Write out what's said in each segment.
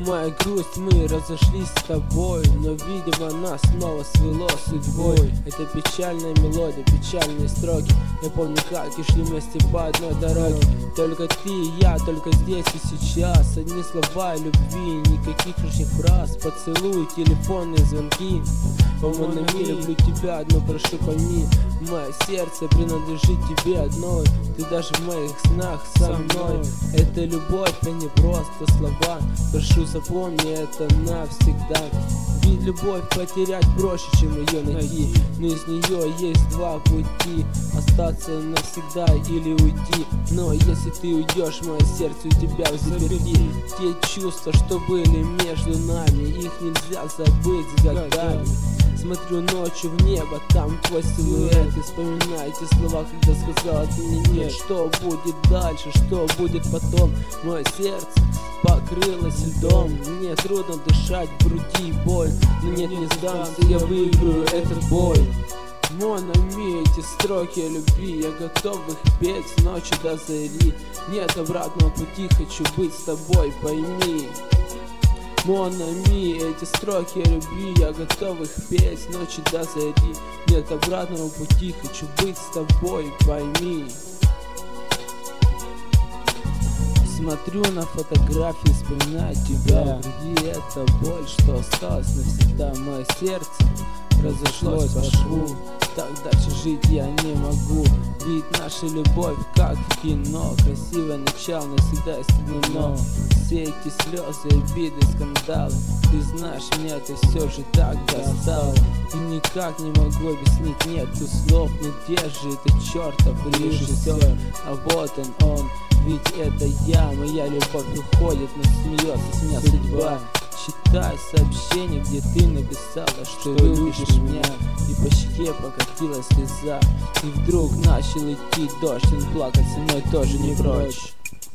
Моя грусть, мы разошлись с тобой, но, видимо, нас снова свело судьбой. Это печальная мелодия, печальные строки. Я помню, как и шли вместе по одной дороге. Только ты и я, только здесь и сейчас. Одни слова любви, никаких лишних фраз. Поцелуй, телефонные звонки. О, мой мир, люблю тебя, одно прошу пойми. Мое сердце принадлежит тебе одной. Ты даже в моих снах со мной. Это любовь, а не просто слова. Прошу, запомни это навсегда. Ведь любовь потерять проще, чем ее найти. Но из нее есть два пути: остаться навсегда или уйти. Но если ты уйдешь, мое сердце у тебя взаперти. Те чувства, что были между нами, их нельзя забыть с годами. Смотрю ночью в небо, там твой силуэт. И вспоминаю эти слова, когда сказала ты мне нет. Что будет дальше, что будет потом? Мое сердце покрылось льдом. Мне трудно дышать, в груди боль. Но нет, не сдамся, я выиграю этот бой. Mon ami, эти строки о любви, я готов их петь с ночи до зари. Нет обратного пути, хочу быть с тобой, пойми. Mon ami, эти строки о любви, я готов их петь с ночи до зари. Нет обратного пути, хочу быть с тобой, пойми. Смотрю на фотографии, вспоминаю тебя. В груди это боль, что осталось навсегда. Мое сердце разошлось по шву. Так дальше жить я не могу. Ведь наша любовь как в кино. Красивое начало, навсегда истинно. Все эти слезы, обиды, скандалы, ты знаешь, меня это все же так достало. И никак не могу объяснить, нету слов. Но где же этот чертов режиссер? А вот он, ведь это я. Моя любовь уходит, но смеется с меня судьба. Читаю сообщение, где ты написала, что любишь меня. И по щеке покатилась слеза. И вдруг начал идти дождь. Он плакать со мной тоже не прочь.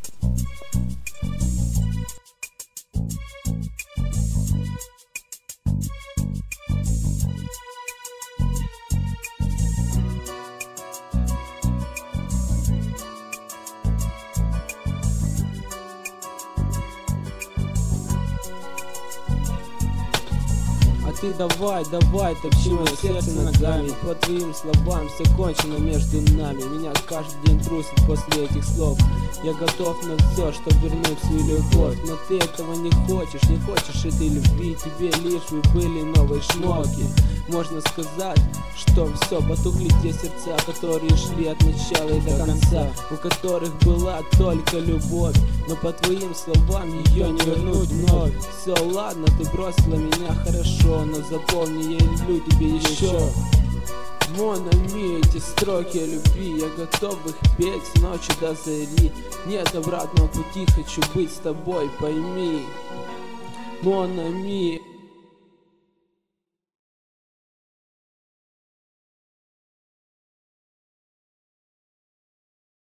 Ты давай, топчи мое сердце ногами. По твоим словам все кончено между нами. Меня каждый день трусит после этих слов. Я готов на все, чтобы вернуть свою любовь. Но ты этого не хочешь этой любви. Тебе лишь бы были новые шмотки. Можно сказать, что все потухли те сердца, которые шли от начала и до конца, у которых была только любовь. Но по твоим словам ее не вернуть вновь. Все, ладно, ты бросила меня, хорошо, но запомни, я люблю тебя еще. Mon ami, эти строки о любви, я готов их петь с ночи до зари. Нет обратного пути, хочу быть с тобой, пойми. Mon ami.